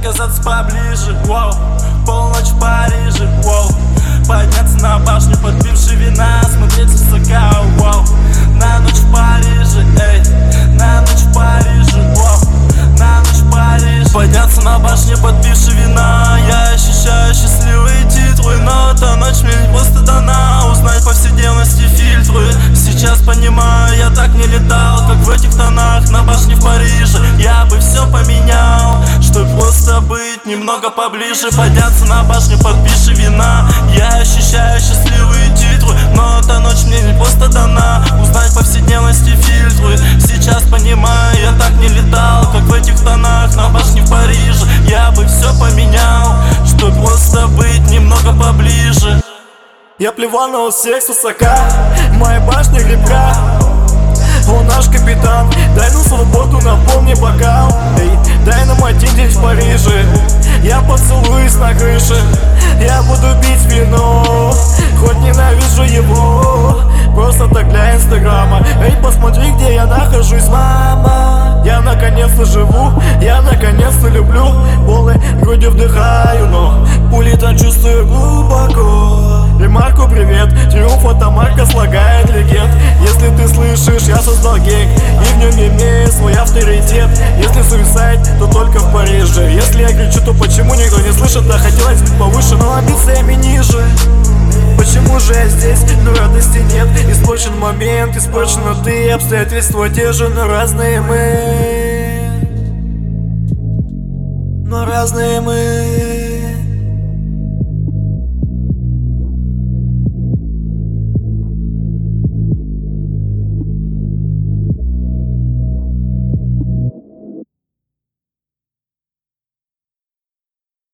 оказаться поближе, воу. Полночь в Париже, воу. Подняться на башню, подпивши вина, смотреть высока, воу. На ночь в Париже, эй, на ночь в Париже, воу. На ночь в Париже. Подняться на башню, подпивши вина. Я ощущаю счастливые титры, но эта ночь мне не просто дана. Узнать повседневности фильтры. Сейчас понимаю, я так не летал, как в этих тонах на башне в Париже. Я бы все поменял, чтоб просто быть немного поближе. Подняться на башню, подпиши вина. Я ощущаю счастливые титры, но эта ночь мне не просто дана. Узнать повседневности фильтры. Сейчас понимаю, я так не летал, как в этих тонах на башне в Париже. Я бы все поменял, чтоб просто быть немного поближе. Я плевал на всех с высока, моя башня крепка. Он наш капитан, дай нам свободу, наполни бокал. Эй, дай нам один день в Париже, я поцелуюсь на крыше. Я буду пить вино, хоть ненавижу его, просто так для инстаграма. Эй, посмотри, где я нахожусь, мама. Я наконец-то живу, я наконец-то люблю. Полной грудью вдыхаю, но пули-то чувствую глубоко. Ремарку привет, триумф от Марка слагает легенд. Если ты слышишь, я создал гейк, и в нем имею свой авторитет. Если суицид, то только в Париже. Если я кричу, то почему никто не слышит? Да хотелось быть повыше, но амбициями ниже. Почему же я здесь, но радости нет? Испорчен момент, испорчены ты, обстоятельства те же, но разные мы. Но разные мы.